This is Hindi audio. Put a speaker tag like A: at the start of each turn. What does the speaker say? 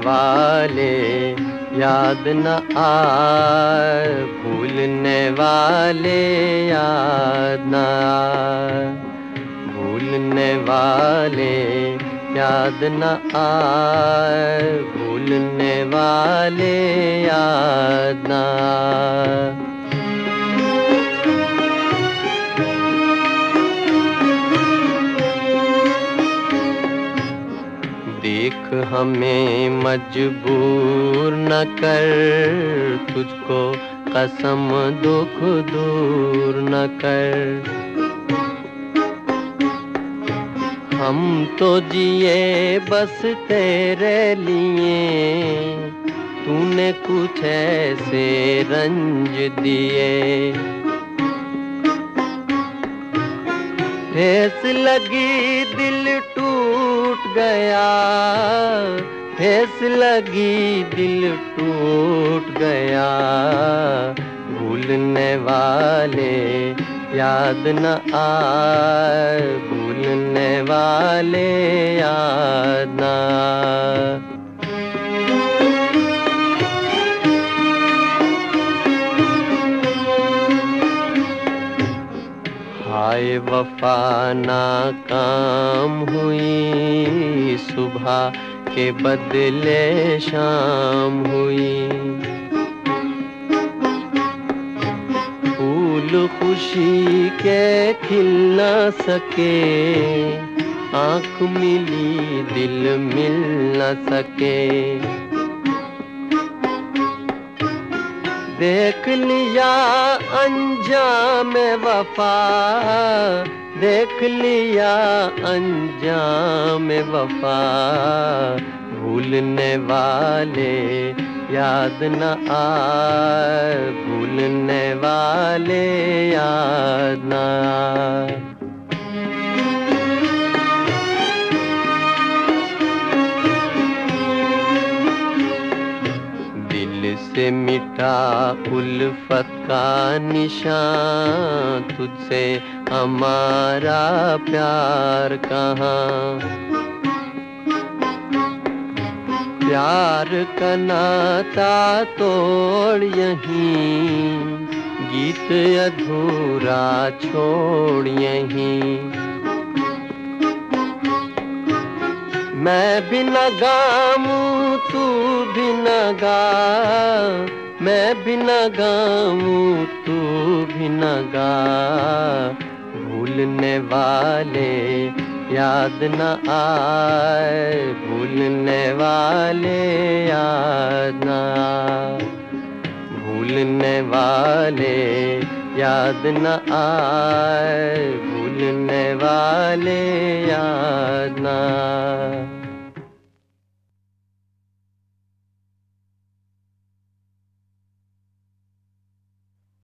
A: वाले याद न आए, भूलने वाले याद न आए, भूलने वाले याद न आए, भूलने वाले याद न आए। देख हमें मजबूर न कर, तुझको कसम दुख दूर न कर। हम तो जिए बस तेरे लिए, तूने कुछ ऐसे रंज दिए। ठेस लगी दिल टूट गया, ठेस लगी दिल टूट गया, भूलने वाले याद न आए, भूलने वाले याद न आए। हाय वफा नाकाम हुई, सुबह के बदले शाम हुई। फूल खुशी के खिल न सके, आँख मिली दिल मिल न सके। देख लिया अंजाम वफा, देख लिया अंजाम वफा, भूलने वाले याद न आए, भूलने वाले याद न आए। दिल से मिटा उल्फत का निशान, तुझसे हमारा प्यार कहाँ। प्यार का नाता तोड़ यहीं, गीत अधूरा छोड़ यहीं। मैं भी न गाऊं तू भी न गा, मैं भी न गाऊं तू भी न गा, भूलने वाले याद न आए, भूलने वाले याद न आए, भूलने वाले याद न आए, भूलने वाले याद न आए।